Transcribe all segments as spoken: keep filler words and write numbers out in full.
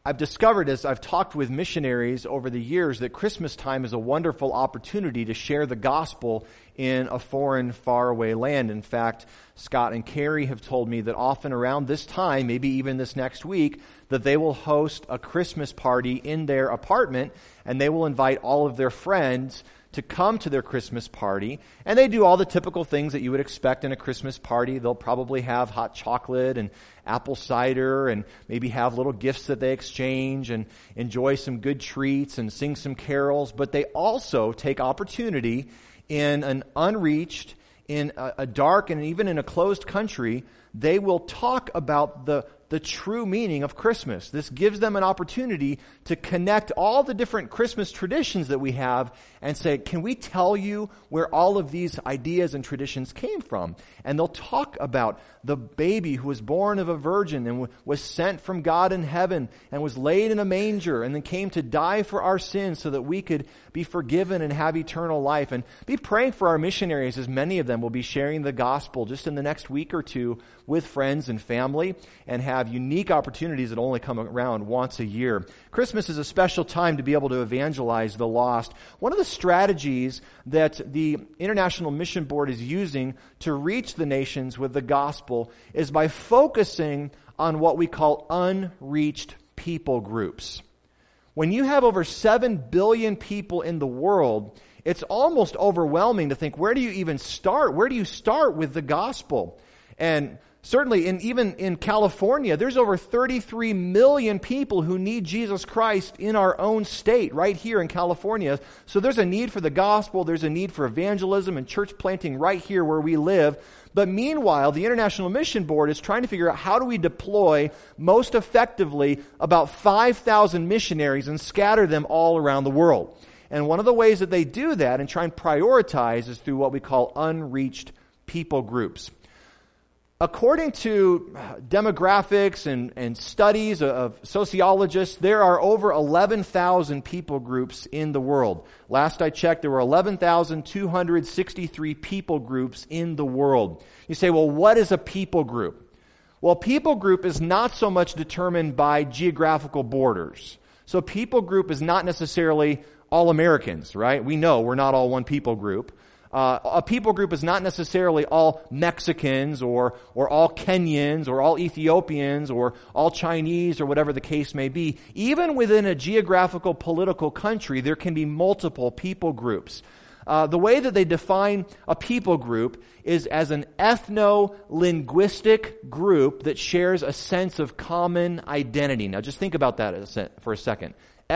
I've discovered as I've talked with missionaries over the years that Christmas time is a wonderful opportunity to share the gospel in a foreign, faraway land. In fact, Scott and Carrie have told me that often around this time, maybe even this next week, that they will host a Christmas party in their apartment, and they will invite all of their friends to come to their Christmas party. And they do all the typical things that you would expect in a Christmas party. They'll probably have hot chocolate and apple cider and maybe have little gifts that they exchange and enjoy some good treats and sing some carols. But they also take opportunity in an unreached, in a, a dark and even in a closed country. They will talk about the the true meaning of Christmas. This gives them an opportunity to connect all the different Christmas traditions that we have and say, can we tell you where all of these ideas and traditions came from? And they'll talk about the baby who was born of a virgin and was sent from God in heaven and was laid in a manger and then came to die for our sins so that we could be forgiven and have eternal life. And be praying for our missionaries, as many of them will be sharing the gospel just in the next week or two with friends and family and have unique opportunities that only come around once a year. Christmas is a special time to be able to evangelize the lost. One of the strategies that the International Mission Board is using to reach the nations with the gospel is by focusing on what we call unreached people groups. When you have over seven billion people in the world, it's almost overwhelming to think, where do you even start? Where do you start with the gospel? And certainly, in, even in California, there's over thirty-three million people who need Jesus Christ in our own state, right here in California. So there's a need for the gospel, there's a need for evangelism and church planting right here where we live. But meanwhile, the International Mission Board is trying to figure out how do we deploy most effectively about five thousand missionaries and scatter them all around the world. And one of the ways that they do that and try and prioritize is through what we call unreached people groups. According to demographics and, and studies of sociologists, there are over eleven thousand people groups in the world. Last I checked, there were eleven thousand two hundred sixty-three people groups in the world. You say, well, what is a people group? Well, people group is not so much determined by geographical borders. So people group is not necessarily all Americans, right? We know we're not all one people group. Uh, a people group is not necessarily all Mexicans or or all Kenyans or all Ethiopians or all Chinese or whatever the case may be. Even within a geographical political country, there can be multiple people groups. Uh, the way that they define a people group is as an ethno-linguistic group that shares a sense of common identity. Now just think about that for a second.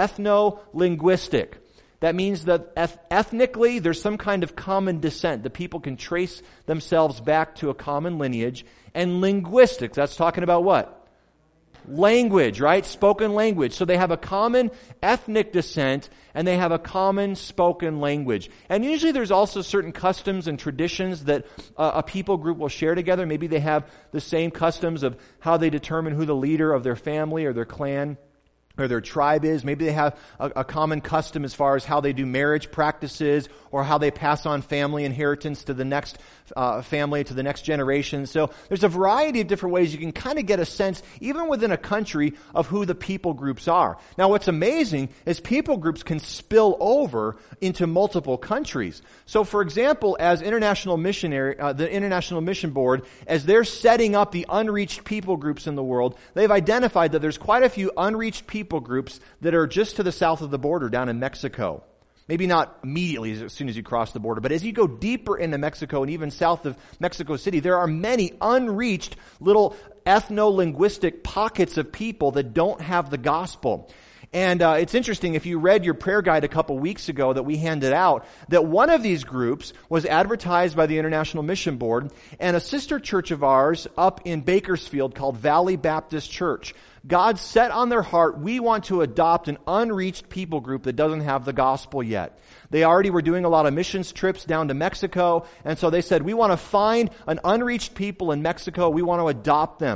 Ethno-linguistic. That means that eth- ethnically, there's some kind of common descent. The people can trace themselves back to a common lineage. And linguistics, that's talking about what? Language, right? Spoken language. So they have a common ethnic descent and they have a common spoken language. And usually there's also certain customs and traditions that uh, a people group will share together. Maybe they have the same customs of how they determine who the leader of their family or their clan or their tribe is. Maybe they have a, a common custom as far as how they do marriage practices or how they pass on family inheritance to the next uh, family, to the next generation. So there's a variety of different ways you can kind of get a sense, even within a country, of who the people groups are. Now what's amazing is people groups can spill over into multiple countries. So for example, as international missionary, uh, the International Mission Board, as they're setting up the unreached people groups in the world, they've identified that there's quite a few unreached people People groups that are just to the south of the border down in Mexico. Maybe not immediately as soon as you cross the border, but as you go deeper into Mexico and even south of Mexico City, there are many unreached little ethno-linguistic pockets of people that don't have the gospel. And uh, it's interesting, if you read your prayer guide a couple weeks ago that we handed out, that one of these groups was advertised by the International Mission Board, and a sister church of ours up in Bakersfield called Valley Baptist Church. God set on their heart, we want to adopt an unreached people group that doesn't have the gospel yet. They already were doing a lot of missions trips down to Mexico, and so they said, we want to find an unreached people in Mexico, we want to adopt them.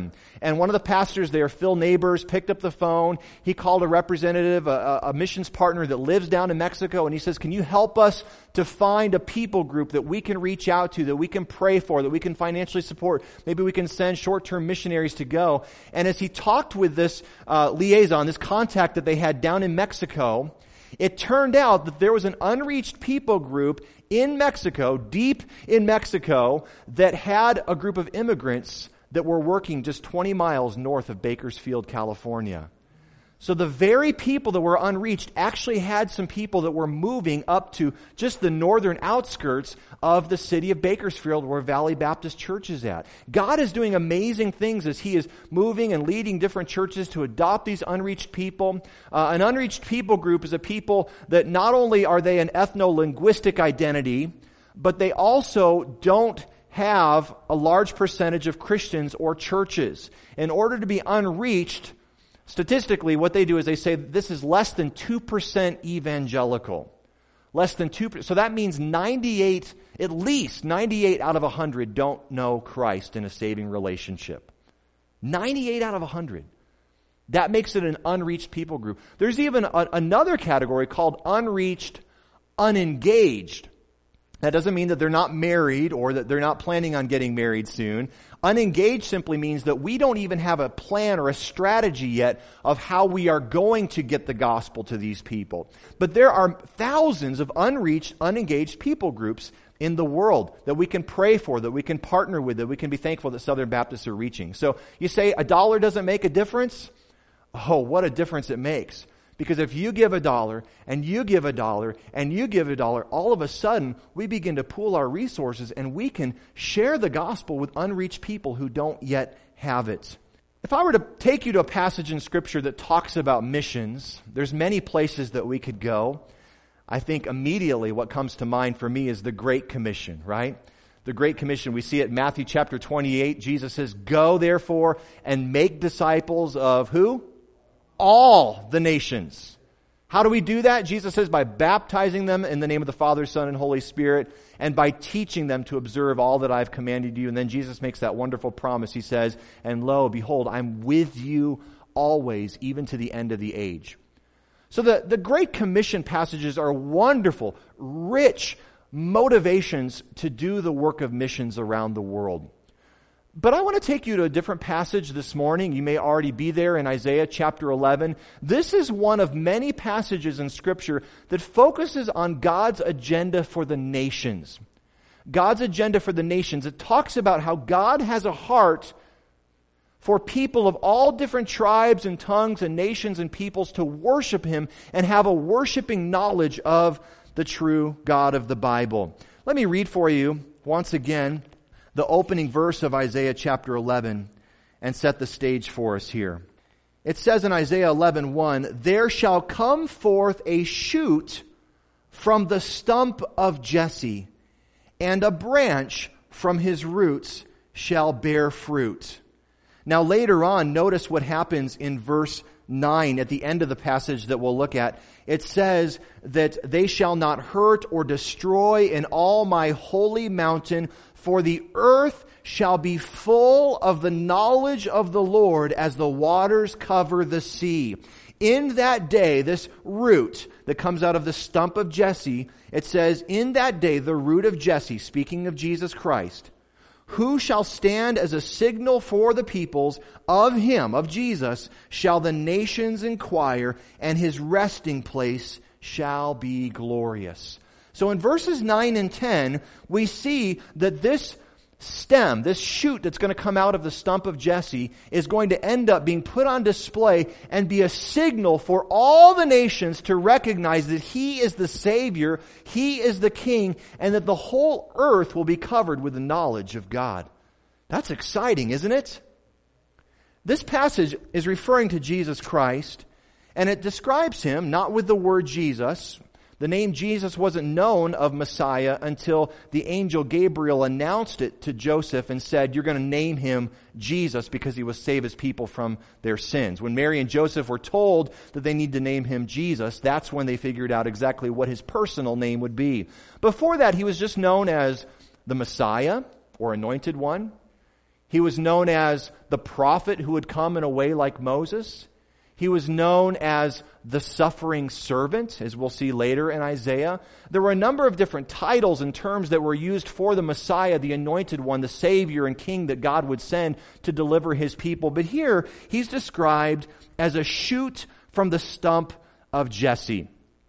And one of the pastors there, Phil Neighbors, picked up the phone. He called a representative, a, a missions partner that lives down in Mexico, and he says, can you help us to find a people group that we can reach out to, that we can pray for, that we can financially support? Maybe we can send short-term missionaries to go. And as he talked with this uh, liaison, this contact that they had down in Mexico, it turned out that there was an unreached people group in Mexico, deep in Mexico, that had a group of immigrants that were working just twenty miles north of Bakersfield, California. So the very people that were unreached actually had some people that were moving up to just the northern outskirts of the city of Bakersfield, where Valley Baptist Church is at. God is doing amazing things as He is moving and leading different churches to adopt these unreached people. Uh, an unreached people group is a people that not only are they an ethno-linguistic identity, but they also don't have a large percentage of Christians or churches. In order to be unreached, statistically, what they do is they say this is less than two percent evangelical. Less than two percent. So that means ninety-eight, at least ninety-eight out of one hundred don't know Christ in a saving relationship. ninety-eight out of one hundred. That makes it an unreached people group. There's even a, another category called unreached, unengaged. That doesn't mean that they're not married or that they're not planning on getting married soon. Unengaged simply means that we don't even have a plan or a strategy yet of how we are going to get the gospel to these people. But there are thousands of unreached, unengaged people groups in the world that we can pray for, that we can partner with, that we can be thankful that Southern Baptists are reaching. So you say a dollar doesn't make a difference? Oh, what a difference it makes. Because if you give a dollar, and you give a dollar, and you give a dollar, all of a sudden, we begin to pool our resources, and we can share the gospel with unreached people who don't yet have it. If I were to take you to a passage in Scripture that talks about missions, there's many places that we could go. I think immediately what comes to mind for me is the Great Commission, right? The Great Commission, we see it in Matthew chapter twenty-eight. Jesus says, go therefore and make disciples of who? All the nations. How do we do that? Jesus says by baptizing them in the name of the Father, Son, and Holy Spirit, and by teaching them to observe all that I've commanded you. And then Jesus makes that wonderful promise. He says, and lo, behold, I'm with you always, even to the end of the age. So the, the Great Commission passages are wonderful, rich motivations to do the work of missions around the world. But I want to take you to a different passage this morning. You may already be there in Isaiah chapter eleven. This is one of many passages in Scripture that focuses on God's agenda for the nations. God's agenda for the nations. It talks about how God has a heart for people of all different tribes and tongues and nations and peoples to worship Him and have a worshiping knowledge of the true God of the Bible. Let me read for you once again the opening verse of Isaiah chapter eleven and set the stage for us here. It says in Isaiah eleven one, there shall come forth a shoot from the stump of Jesse, and a branch from his roots shall bear fruit. Now later on, notice what happens in verse nine at the end of the passage that we'll look at. It says that they shall not hurt or destroy in all my holy mountain, for the earth shall be full of the knowledge of the Lord as the waters cover the sea. In that day, this root that comes out of the stump of Jesse, it says, in that day, the root of Jesse, speaking of Jesus Christ, who shall stand as a signal for the peoples, of him, of Jesus, shall the nations inquire, and his resting place shall be glorious. So in verses nine and ten, we see that this stem, this shoot that's going to come out of the stump of Jesse, is going to end up being put on display and be a signal for all the nations to recognize that He is the Savior, He is the King, and that the whole earth will be covered with the knowledge of God. That's exciting, isn't it? This passage is referring to Jesus Christ, and it describes Him not with the word Jesus. The name Jesus wasn't known of Messiah until the angel Gabriel announced it to Joseph and said, you're going to name him Jesus because he will save his people from their sins. When Mary and Joseph were told that they need to name him Jesus, that's when they figured out exactly what his personal name would be. Before that, he was just known as the Messiah or Anointed One. He was known as the prophet who would come in a way like Moses. He was known as the suffering servant, as we'll see later in Isaiah. There were a number of different titles and terms that were used for the Messiah, the anointed one, the Savior and King that God would send to deliver His people. But here, He's described as a shoot from the stump of Jesse.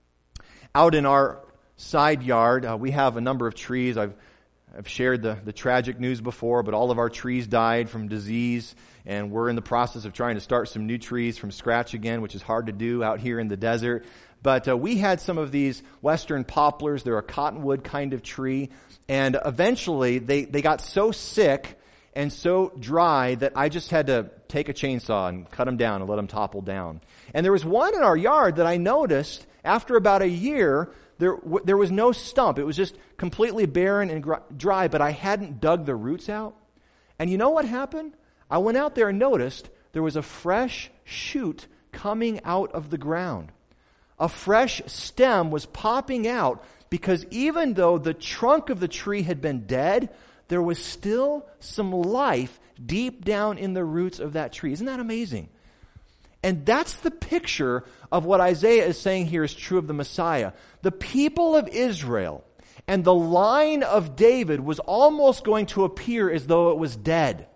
Out in our side yard, uh, we have a number of trees. I've I've shared the, the tragic news before, but all of our trees died from disease, and we're in the process of trying to start some new trees from scratch again, which is hard to do out here in the desert. But uh, we had some of these western poplars. They're a cottonwood kind of tree, and eventually they, they got so sick and so dry that I just had to take a chainsaw and cut them down and let them topple down. And there was one in our yard that I noticed after about a year. There, there was no stump. It was just completely barren and dry, but I hadn't dug the roots out. And you know what happened? I went out there and noticed there was a fresh shoot coming out of the ground. A fresh stem was popping out because even though the trunk of the tree had been dead, there was still some life deep down in the roots of that tree. Isn't that amazing? And that's the picture of what Isaiah is saying here is true of the Messiah. The people of Israel and the line of David was almost going to appear as though it was dead,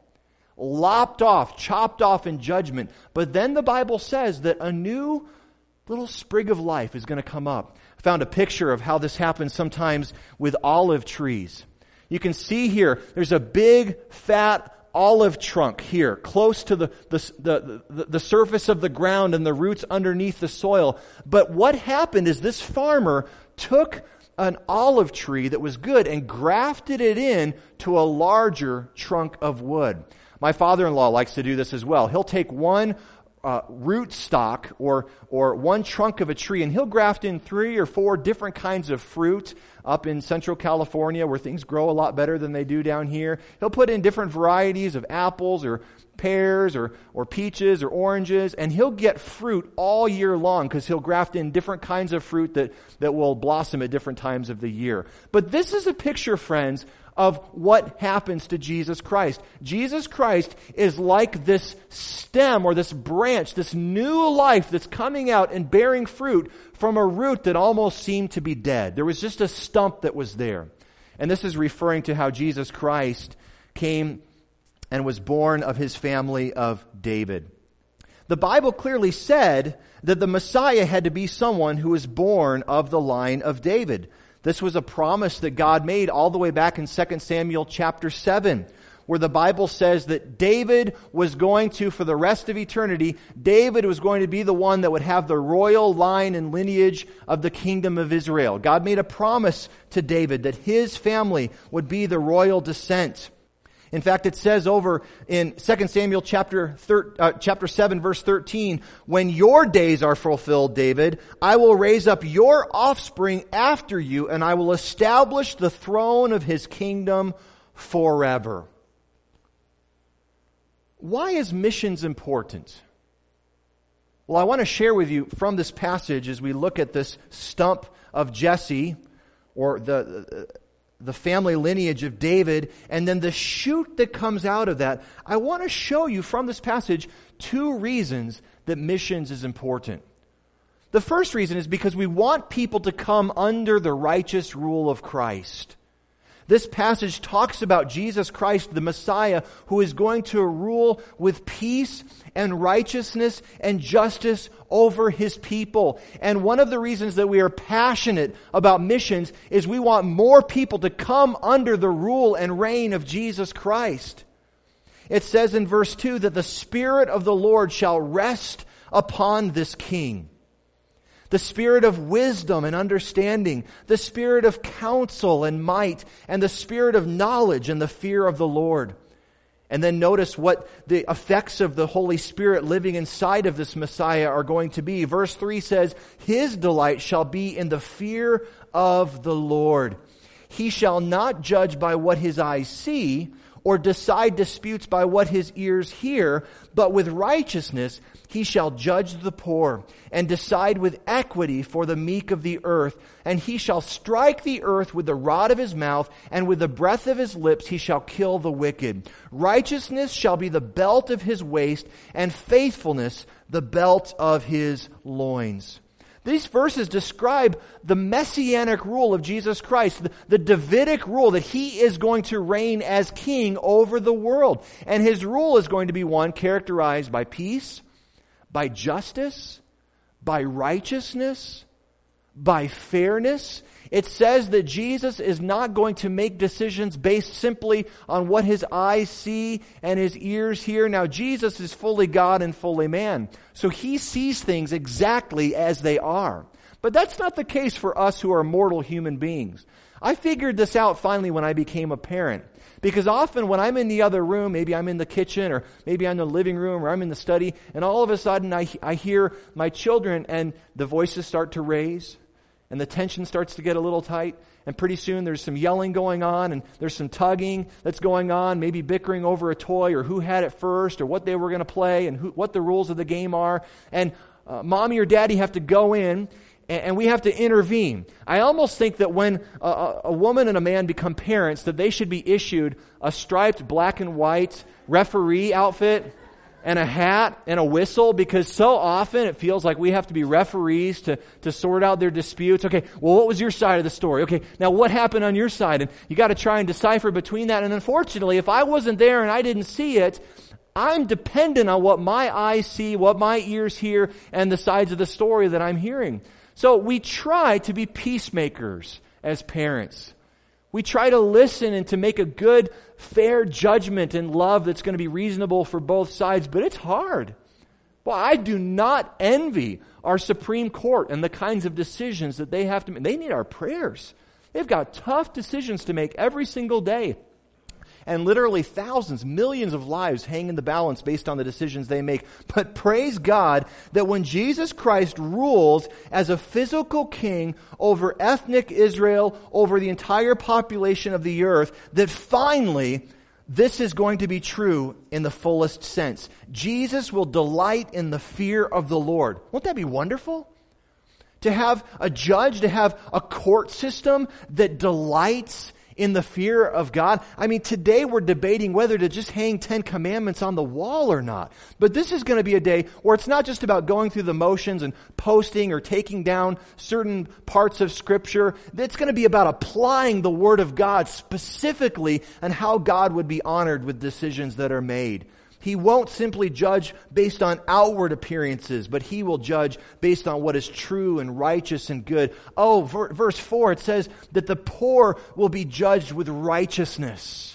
lopped off, chopped off in judgment. But then the Bible says that a new little sprig of life is going to come up. I found a picture of how this happens sometimes with olive trees. You can see here, there's a big, fat olive trunk here, close to the, the, the, the, the surface of the ground and the roots underneath the soil. But what happened is this farmer took an olive tree that was good and grafted it in to a larger trunk of wood. My father-in-law likes to do this as well. He'll take one uh, root stock or or one trunk of a tree, and he'll graft in three or four different kinds of fruit up in Central California where things grow a lot better than they do down here. He'll put in different varieties of apples or pears or, or peaches or oranges, and he'll get fruit all year long because he'll graft in different kinds of fruit that, that will blossom at different times of the year. But this is a picture, friends, of what happens to Jesus Christ. Jesus Christ is like this stem or this branch, this new life that's coming out and bearing fruit from a root that almost seemed to be dead. There was just a stump that was there. And this is referring to how Jesus Christ came and was born of his family of David. The Bible clearly said that the Messiah had to be someone who was born of the line of David. This was a promise that God made all the way back in Second Samuel chapter seven, where the Bible says that David was going to, for the rest of eternity, David was going to be the one that would have the royal line and lineage of the kingdom of Israel. God made a promise to David that his family would be the royal descent. In fact, it says over in Second Samuel chapter thir- uh, chapter seven, verse thirteen, when your days are fulfilled, David, I will raise up your offspring after you, and I will establish the throne of his kingdom forever. Why is missions important? Well, I want to share with you from this passage as we look at this stump of Jesse, or the... Uh, the family lineage of David, and then the shoot that comes out of that. I want to show you from this passage two reasons that missions is important. The first reason is because we want people to come under the righteous rule of Christ. This passage talks about Jesus Christ, the Messiah, who is going to rule with peace and righteousness and justice over his people. And one of the reasons that we are passionate about missions is we want more people to come under the rule and reign of Jesus Christ. It says in verse two that the Spirit of the Lord shall rest upon this king. The spirit of wisdom and understanding, the spirit of counsel and might, and the spirit of knowledge and the fear of the Lord. And then notice what the effects of the Holy Spirit living inside of this Messiah are going to be. Verse three says, his delight shall be in the fear of the Lord. He shall not judge by what his eyes see, or decide disputes by what his ears hear, but with righteousness He shall judge the poor and decide with equity for the meek of the earth. And he shall strike the earth with the rod of his mouth, and with the breath of his lips he shall kill the wicked. Righteousness shall be the belt of his waist, and faithfulness the belt of his loins. These verses describe the messianic rule of Jesus Christ, the, the Davidic rule that he is going to reign as king over the world. And his rule is going to be one characterized by peace, by justice, by righteousness, by fairness. It says that Jesus is not going to make decisions based simply on what his eyes see and his ears hear. Now, Jesus is fully God and fully man, so he sees things exactly as they are. But that's not the case for us who are mortal human beings. I figured this out finally when I became a parent. Because often when I'm in the other room, maybe I'm in the kitchen or maybe I'm in the living room or I'm in the study, and all of a sudden I, I hear my children and the voices start to raise and the tension starts to get a little tight, and pretty soon there's some yelling going on and there's some tugging that's going on, maybe bickering over a toy or who had it first or what they were going to play and who, what the rules of the game are. And uh, mommy or daddy have to go in and we have to intervene. I almost think that when a, a woman and a man become parents, that they should be issued a striped black and white referee outfit and a hat and a whistle, because so often it feels like we have to be referees to, to sort out their disputes. Okay, well, what was your side of the story? Okay, now what happened on your side? And you got to try and decipher between that. And unfortunately, if I wasn't there and I didn't see it, I'm dependent on what my eyes see, what my ears hear, and the sides of the story that I'm hearing. So we try to be peacemakers as parents. We try to listen and to make a good, fair judgment and love that's going to be reasonable for both sides, but it's hard. Well, I do not envy our Supreme Court and the kinds of decisions that they have to make. They need our prayers. They've got tough decisions to make every single day. And literally thousands, millions of lives hang in the balance based on the decisions they make. But praise God that when Jesus Christ rules as a physical king over ethnic Israel, over the entire population of the earth, that finally this is going to be true in the fullest sense. Jesus will delight in the fear of the Lord. Won't that be wonderful? To have a judge, to have a court system that delights in the fear of God. I mean, today we're debating whether to just hang Ten Commandments on the wall or not. But this is going to be a day where it's not just about going through the motions and posting or taking down certain parts of Scripture. It's going to be about applying the Word of God specifically and how God would be honored with decisions that are made. He won't simply judge based on outward appearances, but he will judge based on what is true and righteous and good. Oh, verse four, it says that the poor will be judged with righteousness.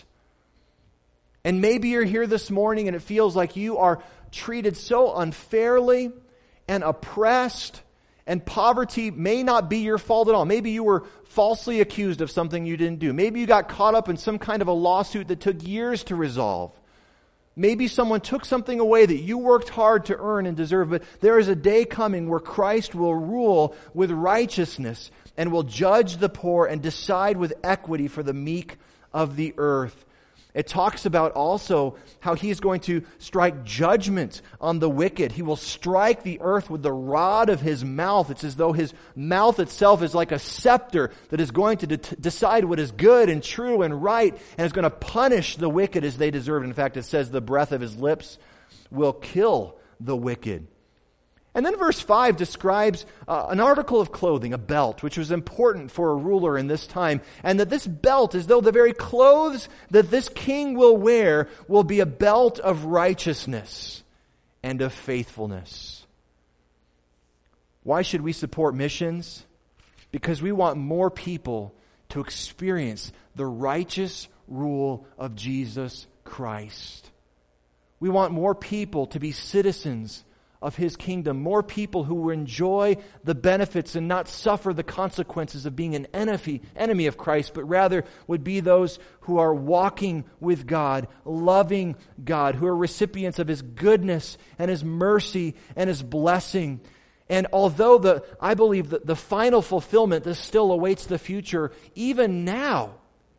And maybe you're here this morning and it feels like you are treated so unfairly and oppressed, and poverty may not be your fault at all. Maybe you were falsely accused of something you didn't do. Maybe you got caught up in some kind of a lawsuit that took years to resolve. Maybe someone took something away that you worked hard to earn and deserve, but there is a day coming where Christ will rule with righteousness and will judge the poor and decide with equity for the meek of the earth. It talks about also how he's going to strike judgment on the wicked. He will strike the earth with the rod of his mouth. It's as though his mouth itself is like a scepter that is going to de- decide what is good and true and right, and is going to punish the wicked as they deserve. In fact, it says the breath of his lips will kill the wicked. And then verse five describes uh, an article of clothing, a belt, which was important for a ruler in this time. And that this belt, as though the very clothes that this king will wear, will be a belt of righteousness and of faithfulness. Why should we support missions? Because we want more people to experience the righteous rule of Jesus Christ. We want more people to be citizens of his kingdom, more people who will enjoy the benefits and not suffer the consequences of being an enemy, enemy of Christ, but rather would be those who are walking with God, loving God, who are recipients of his goodness and his mercy and his blessing. And although the I believe that the final fulfillment, this still awaits the future, even now,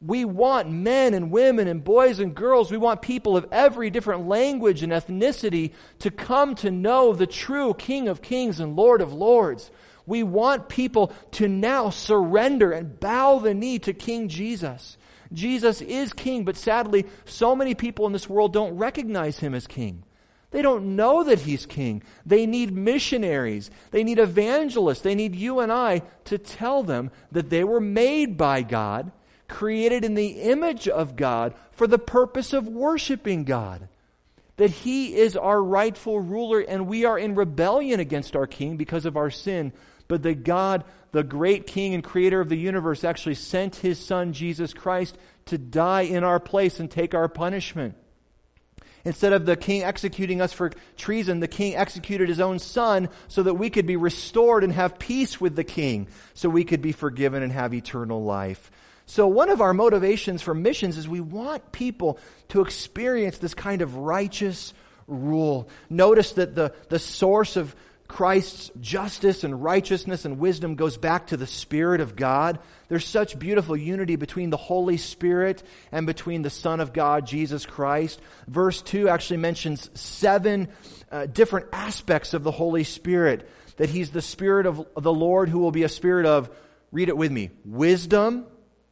We want men and women and boys and girls. We want people of every different language and ethnicity to come to know the true King of Kings and Lord of Lords. We want people to now surrender and bow the knee to King Jesus. Jesus is King, but sadly, so many people in this world don't recognize Him as King. They don't know that He's King. They need missionaries. They need evangelists. They need you and I to tell them that they were made by God, created in the image of God for the purpose of worshiping God. That He is our rightful ruler and we are in rebellion against our King because of our sin. But that God, the great King and Creator of the universe, actually sent His Son, Jesus Christ, to die in our place and take our punishment. Instead of the king executing us for treason, the king executed his own son so that we could be restored and have peace with the king, so we could be forgiven and have eternal life. So one of our motivations for missions is we want people to experience this kind of righteous rule. Notice that the, the source of Christ's justice and righteousness and wisdom goes back to the Spirit of God. There's such beautiful unity between the Holy Spirit and between the Son of God, Jesus Christ. Verse two actually mentions seven uh, different aspects of the Holy Spirit. That He's the Spirit of the Lord, who will be a spirit of, read it with me, wisdom,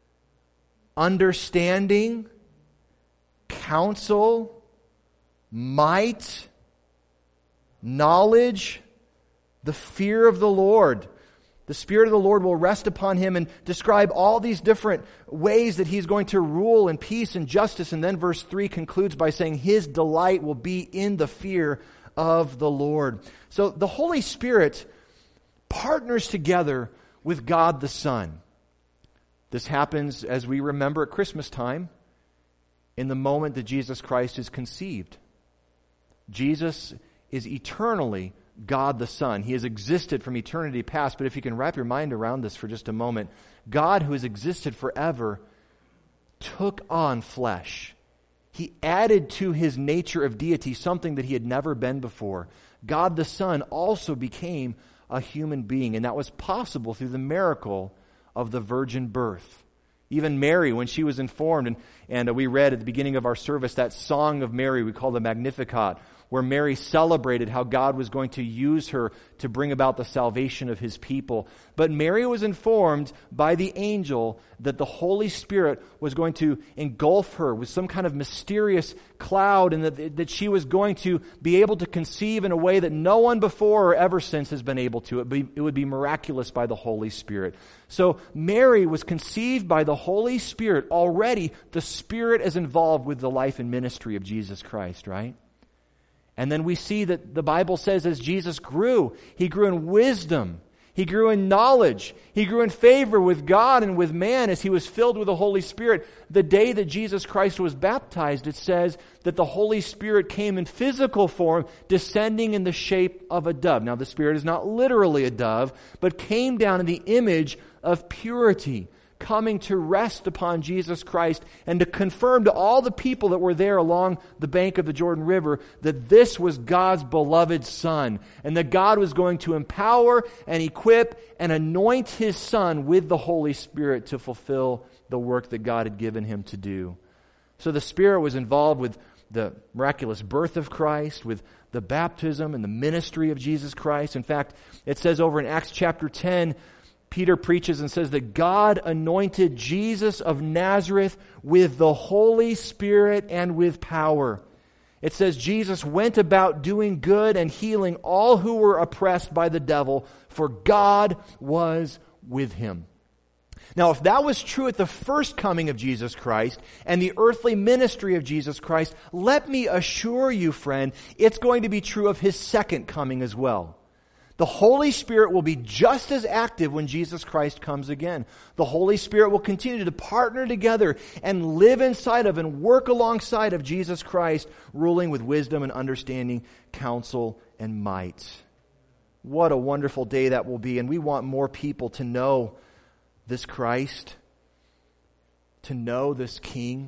understanding, counsel, might, knowledge, the fear of the Lord. The Spirit of the Lord will rest upon Him and describe all these different ways that He's going to rule in peace and justice. And then verse three concludes by saying His delight will be in the fear of the Lord. So the Holy Spirit partners together with God the Son. This happens, as we remember, at Christmas time, in the moment that Jesus Christ is conceived. Jesus is eternally God the Son. He has existed from eternity past, but if you can wrap your mind around this for just a moment, God, who has existed forever, took on flesh. He added to His nature of deity something that He had never been before. God the Son also became a human being, and that was possible through the miracle of the virgin birth. Even Mary, when she was informed, and, and we read at the beginning of our service that song of Mary we call the Magnificat, where Mary celebrated how God was going to use her to bring about the salvation of His people. But Mary was informed by the angel that the Holy Spirit was going to engulf her with some kind of mysterious cloud, and that, that she was going to be able to conceive in a way that no one before or ever since has been able to. It, be, it would be miraculous by the Holy Spirit. So Mary was conceived by the Holy Spirit. Already the Spirit is involved with the life and ministry of Jesus Christ, right? And then we see that the Bible says as Jesus grew, He grew in wisdom, He grew in knowledge, He grew in favor with God and with man as He was filled with the Holy Spirit. The day that Jesus Christ was baptized, it says that the Holy Spirit came in physical form, descending in the shape of a dove. Now the Spirit is not literally a dove, but came down in the image of purity, coming to rest upon Jesus Christ and to confirm to all the people that were there along the bank of the Jordan River that this was God's beloved Son, and that God was going to empower and equip and anoint His Son with the Holy Spirit to fulfill the work that God had given Him to do. So the Spirit was involved with the miraculous birth of Christ, with the baptism and the ministry of Jesus Christ. In fact, it says over in Acts chapter ten, Peter preaches and says that God anointed Jesus of Nazareth with the Holy Spirit and with power. It says Jesus went about doing good and healing all who were oppressed by the devil, for God was with Him. Now, if that was true at the first coming of Jesus Christ and the earthly ministry of Jesus Christ, let me assure you, friend, it's going to be true of His second coming as well. The Holy Spirit will be just as active when Jesus Christ comes again. The Holy Spirit will continue to partner together and live inside of and work alongside of Jesus Christ, ruling with wisdom and understanding, counsel and might. What a wonderful day that will be. And we want more people to know this Christ, to know this King,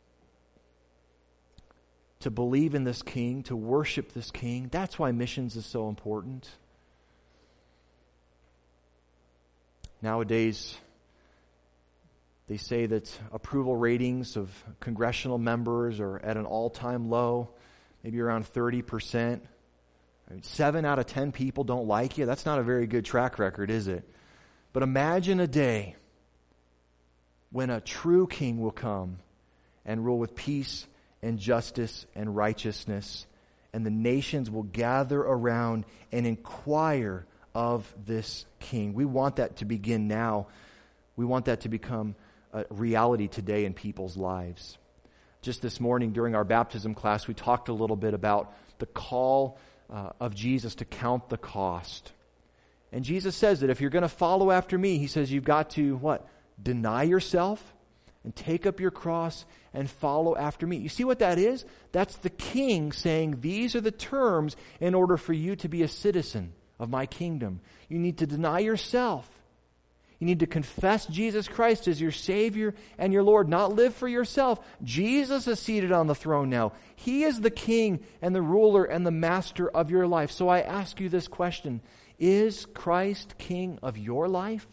to believe in this King, to worship this King. That's why missions is so important. Nowadays, They say that approval ratings of congressional members are at an all-time low, maybe around thirty percent. I mean, seven out of ten people don't like you. That's not a very good track record, is it? But imagine a day when a true king will come and rule with peace and justice and righteousness, and the nations will gather around and inquire of this king. We want that to begin now. We want that to become a reality today in people's lives. Just this morning during our baptism class, we talked a little bit about the call uh, of Jesus to count the cost. And Jesus says that if you're going to follow after me, he says you've got to, what? Deny yourself and take up your cross and follow after me. You see what that is? That's the king saying these are the terms in order for you to be a citizen of my kingdom. You need to deny yourself. You need to confess Jesus Christ as your Savior and your Lord, not live for yourself. Jesus is seated on the throne now. He is the king and the ruler and the master of your life. So I ask you this question: is Christ king of your life?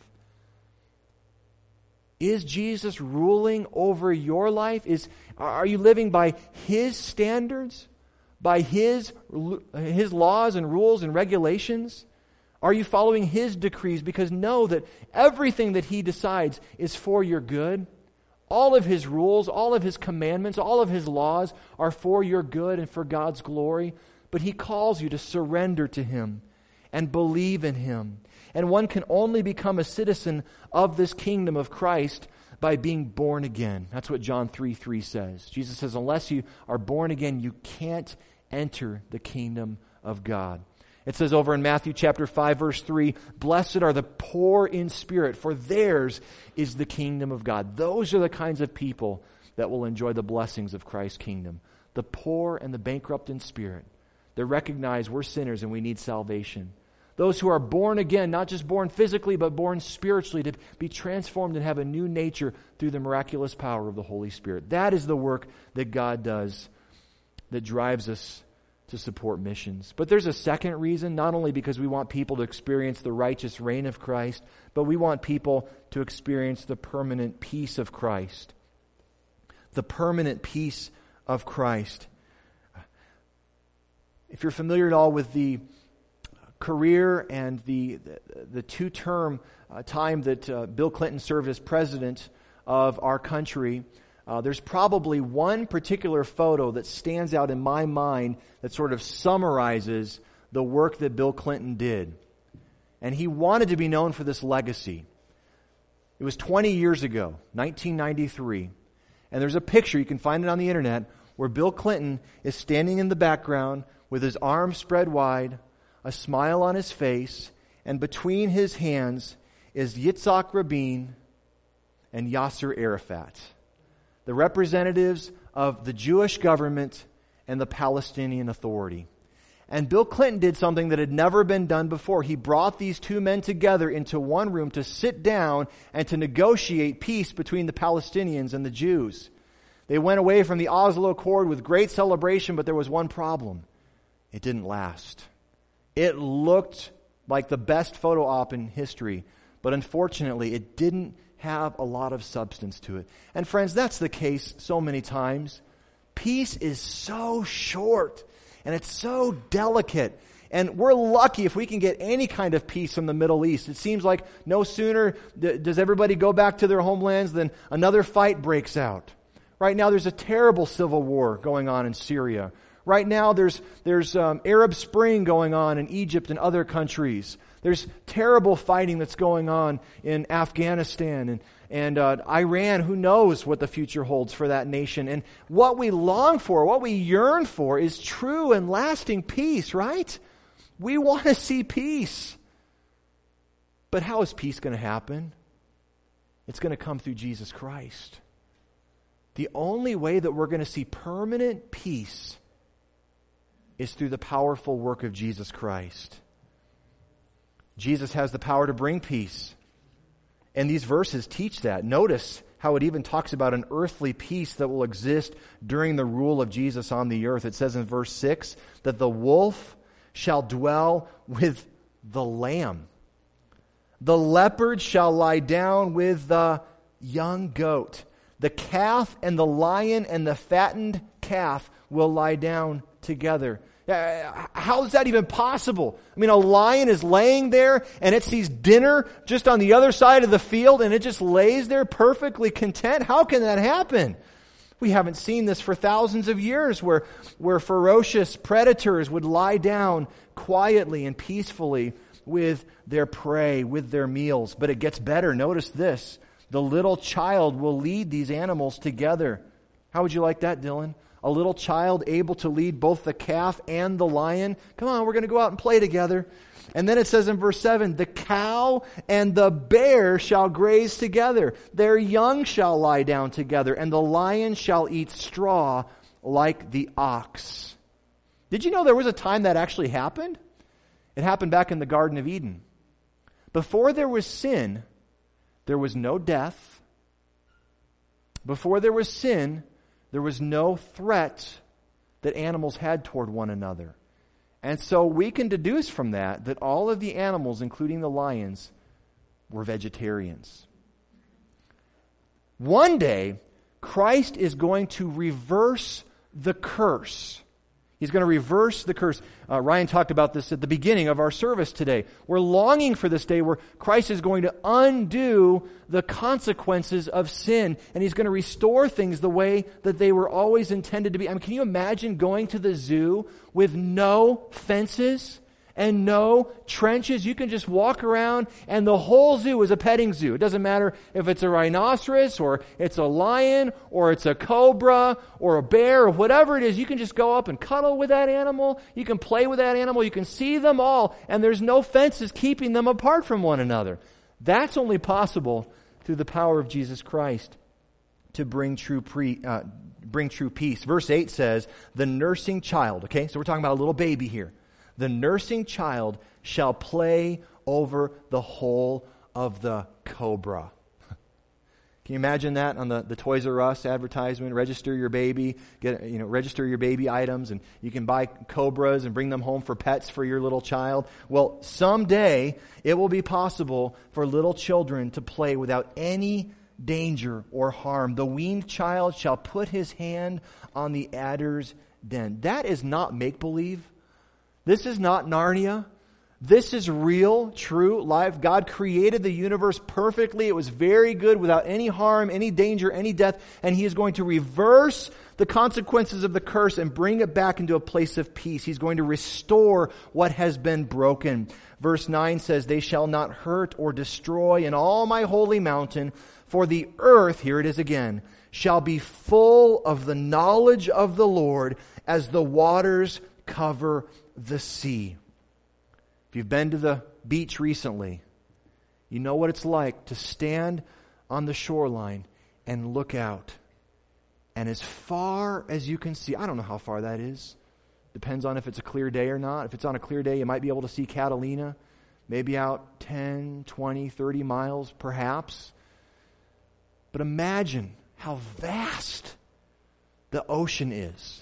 Is Jesus ruling over your life? Is, are you living by His standards? By His, His laws and rules and regulations? Are you following His decrees? Because know that everything that He decides is for your good. All of His rules, all of His commandments, all of His laws are for your good and for God's glory. But He calls you to surrender to Him and believe in Him. And one can only become a citizen of this kingdom of Christ by being born again. That's what John three three says. Jesus says, unless you are born again, you can't enter the kingdom of God. It says over in Matthew chapter five, verse three, blessed are the poor in spirit, for theirs is the kingdom of God. Those are the kinds of people that will enjoy the blessings of Christ's kingdom. The poor and the bankrupt in spirit. They recognize we're sinners and we need salvation. Those who are born again, not just born physically, but born spiritually, to be transformed and have a new nature through the miraculous power of the Holy Spirit. That is the work that God does that drives us to support missions. But there's a second reason, not only because we want people to experience the righteous reign of Christ, but we want people to experience the permanent peace of Christ. The permanent peace of Christ. If you're familiar at all with the career and the the, the two-term uh, time that uh, Bill Clinton served as president of our country, uh, there's probably one particular photo that stands out in my mind that sort of summarizes the work that Bill Clinton did. And he wanted to be known for this legacy. It was twenty years ago, nineteen ninety-three, and there's a picture, you can find it on the internet, where Bill Clinton is standing in the background with his arms spread wide, a smile on his face, and between his hands is Yitzhak Rabin and Yasser Arafat, the representatives of the Jewish government and the Palestinian Authority. And Bill Clinton did something that had never been done before. He brought these two men together into one room to sit down and to negotiate peace between the Palestinians and the Jews. They went away from the Oslo Accord with great celebration, but there was one problem. It didn't last. It looked like the best photo op in history, but unfortunately it didn't have a lot of substance to it. And friends, that's the case so many times. Peace is so short and it's so delicate. And we're lucky if we can get any kind of peace in the Middle East. It seems like no sooner does everybody go back to their homelands than another fight breaks out. Right now there's a terrible civil war going on in Syria. Right now, there's there's um, Arab Spring going on in Egypt and other countries. There's terrible fighting that's going on in Afghanistan and and uh, Iran. Who knows what the future holds for that nation? And what we long for, what we yearn for, is true and lasting peace. Right? We want to see peace. But how is peace going to happen? It's going to come through Jesus Christ. The only way that we're going to see permanent peace is through the powerful work of Jesus Christ. Jesus has the power to bring peace. And these verses teach that. Notice how it even talks about an earthly peace that will exist during the rule of Jesus on the earth. It says in verse six that the wolf shall dwell with the lamb. The leopard shall lie down with the young goat. The calf and the lion and the fattened calf will lie down together. How is that even possible? I mean, a lion is laying there and it sees dinner just on the other side of the field and it just lays there perfectly content. How can that happen? We haven't seen this for thousands of years where, where ferocious predators would lie down quietly and peacefully with their prey, with their meals. But it gets better. Notice this. The little child will lead these animals together. How would you like that, Dylan? A little child able to lead both the calf and the lion. Come on, we're going to go out and play together. And then it says in verse seven, the cow and the bear shall graze together. Their young shall lie down together, and the lion shall eat straw like the ox. Did you know there was a time that actually happened? It happened back in the Garden of Eden. Before there was sin, there was no death. Before there was sin, there was no threat that animals had toward one another. And so we can deduce from that that all of the animals, including the lions, were vegetarians. One day, Christ is going to reverse the curse. He's going to reverse the curse. Uh, Ryan talked about this at the beginning of our service today. We're longing for this day where Christ is going to undo the consequences of sin, and He's going to restore things the way that they were always intended to be. I mean, can you imagine going to the zoo with no fences and no trenches? You can just walk around and the whole zoo is a petting zoo. It doesn't matter if it's a rhinoceros or it's a lion or it's a cobra or a bear or whatever it is. You can just go up and cuddle with that animal. You can play with that animal. You can see them all, and there's no fences keeping them apart from one another. That's only possible through the power of Jesus Christ to bring true pre, uh, bring true peace. Verse eight says, the nursing child. Okay, so we're talking about a little baby here. The nursing child shall play over the hole of the cobra. Can you imagine that on the, the Toys R Us advertisement? Register your baby, get you know, register your baby items, and you can buy cobras and bring them home for pets for your little child. Well, someday it will be possible for little children to play without any danger or harm. The weaned child shall put his hand on the adder's den. That is not make-believe. This is not Narnia. This is real, true life. God created the universe perfectly. It was very good without any harm, any danger, any death. And He is going to reverse the consequences of the curse and bring it back into a place of peace. He's going to restore what has been broken. Verse nine says, they shall not hurt or destroy in all my holy mountain, for the earth, here it is again, shall be full of the knowledge of the Lord as the waters cover the sea. If you've been to the beach recently, you know what it's like to stand on the shoreline and look out. And as far as you can see, I don't know how far that is. Depends on if it's a clear day or not. If it's on a clear day, you might be able to see Catalina, maybe out ten, twenty, thirty miles perhaps. But imagine how vast the ocean is.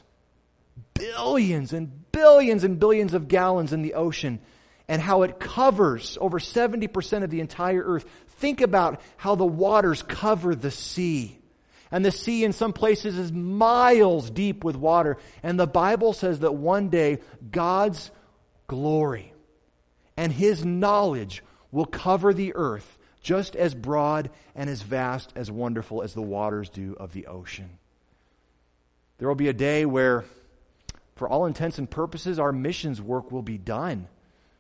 Billions and billions and billions of gallons in the ocean, and how it covers over seventy percent of the entire earth. Think about how the waters cover the sea. And the sea in some places is miles deep with water. And the Bible says that one day God's glory and His knowledge will cover the earth just as broad and as vast, as wonderful as the waters do of the ocean. There will be a day where, for all intents and purposes, our missions work will be done.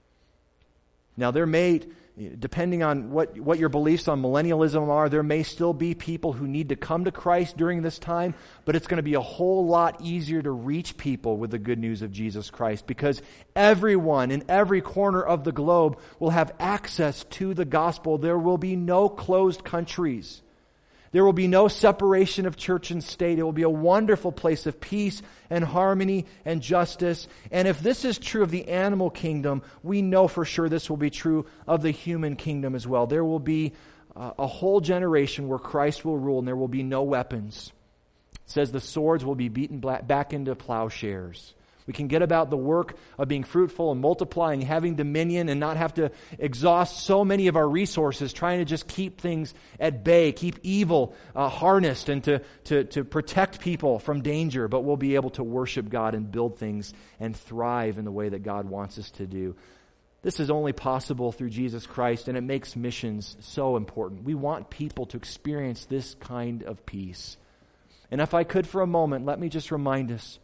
Now, there may, depending on what, what your beliefs on millennialism are, there may still be people who need to come to Christ during this time, but it's going to be a whole lot easier to reach people with the good news of Jesus Christ, because everyone in every corner of the globe will have access to the gospel. There will be no closed countries. There will be no separation of church and state. It will be a wonderful place of peace and harmony and justice. And if this is true of the animal kingdom, we know for sure this will be true of the human kingdom as well. There will be uh, a whole generation where Christ will rule, and there will be no weapons. It says the swords will be beaten back into plowshares. We can get about the work of being fruitful and multiplying, having dominion, and not have to exhaust so many of our resources trying to just keep things at bay, keep evil uh, harnessed, and to, to, to protect people from danger. But we'll be able to worship God and build things and thrive in the way that God wants us to do. This is only possible through Jesus Christ, and it makes missions so important. We want people to experience this kind of peace. And if I could for a moment, let me just remind us,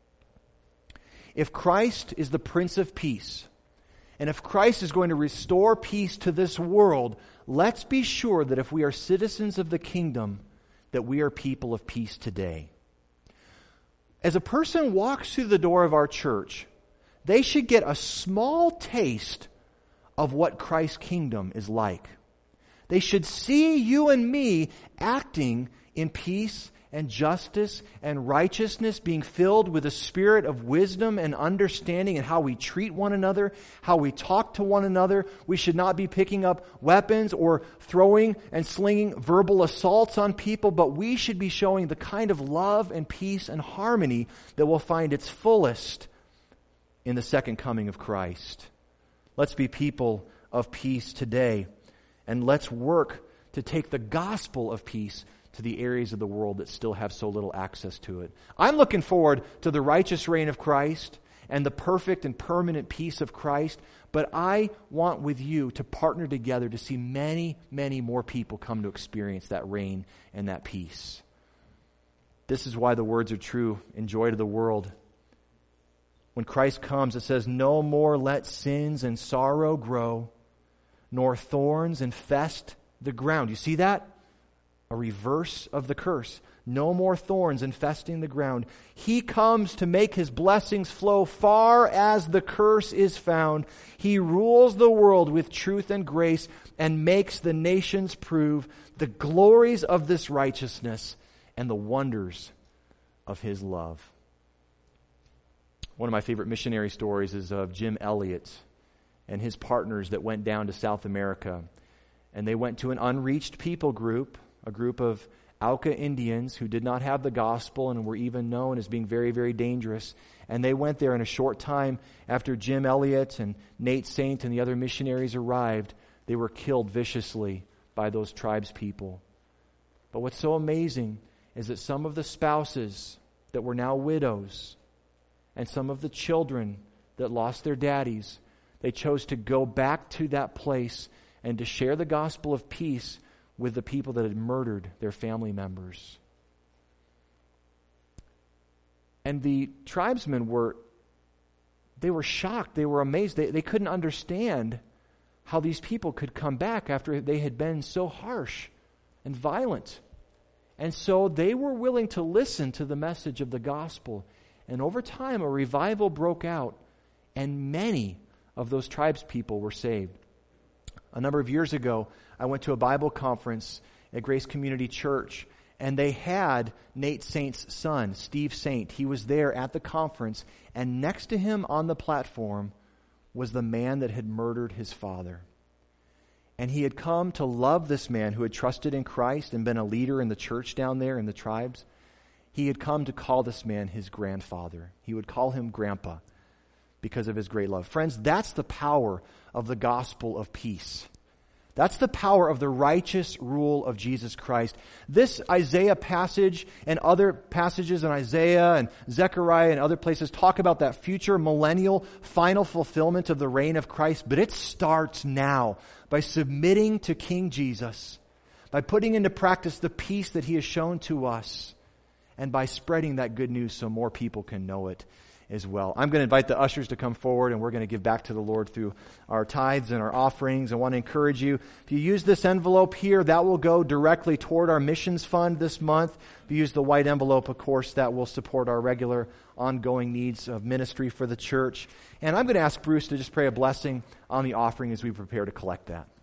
if Christ is the Prince of Peace, and if Christ is going to restore peace to this world, let's be sure that if we are citizens of the kingdom, that we are people of peace today. As a person walks through the door of our church, they should get a small taste of what Christ's kingdom is like. They should see you and me acting in peace and justice and righteousness, being filled with a spirit of wisdom and understanding in how we treat one another, how we talk to one another. We should not be picking up weapons or throwing and slinging verbal assaults on people, but we should be showing the kind of love and peace and harmony that will find its fullest in the second coming of Christ. Let's be people of peace today, and let's work to take the gospel of peace to the areas of the world that still have so little access to it. I'm looking forward to the righteous reign of Christ and the perfect and permanent peace of Christ, but I want with you to partner together to see many, many more people come to experience that reign and that peace. This is why the words are true in Joy to the World. When Christ comes, it says, "No more let sins and sorrow grow, nor thorns infest the ground." You see that? A reverse of the curse. No more thorns infesting the ground. He comes to make His blessings flow far as the curse is found. He rules the world with truth and grace and makes the nations prove the glories of this righteousness and the wonders of His love. One of my favorite missionary stories is of Jim Elliot and his partners that went down to South America. And they went to an unreached people group, a group of Auca Indians who did not have the gospel and were even known as being very, very dangerous. And they went there in a short time after Jim Elliot and Nate Saint and the other missionaries arrived. They were killed viciously by those tribes people. But what's so amazing is that some of the spouses that were now widows and some of the children that lost their daddies, they chose to go back to that place and to share the gospel of peace with the people that had murdered their family members. And the tribesmen were, they were shocked. They were amazed. They, they couldn't understand how these people could come back after they had been so harsh and violent. And so they were willing to listen to the message of the gospel. And over time, a revival broke out, and many of those tribes people were saved. A number of years ago, I went to a Bible conference at Grace Community Church, and they had Nate Saint's son, Steve Saint. He was there at the conference, and next to him on the platform was the man that had murdered his father. And he had come to love this man who had trusted in Christ and been a leader in the church down there in the tribes. He had come to call this man his grandfather. He would call him Grandpa because of his great love. Friends, that's the power of the gospel of peace. That's the power of the righteous rule of Jesus Christ. This Isaiah passage and other passages in Isaiah and Zechariah and other places talk about that future millennial final fulfillment of the reign of Christ, but it starts now by submitting to King Jesus, by putting into practice the peace that He has shown to us, and by spreading that good news so more people can know it as well. I'm going to invite the ushers to come forward, and we're going to give back to the Lord through our tithes and our offerings. I want to encourage you, if you use this envelope here, that will go directly toward our missions fund this month. If you use the white envelope, of course, that will support our regular ongoing needs of ministry for the church. And I'm going to ask Bruce to just pray a blessing on the offering as we prepare to collect that.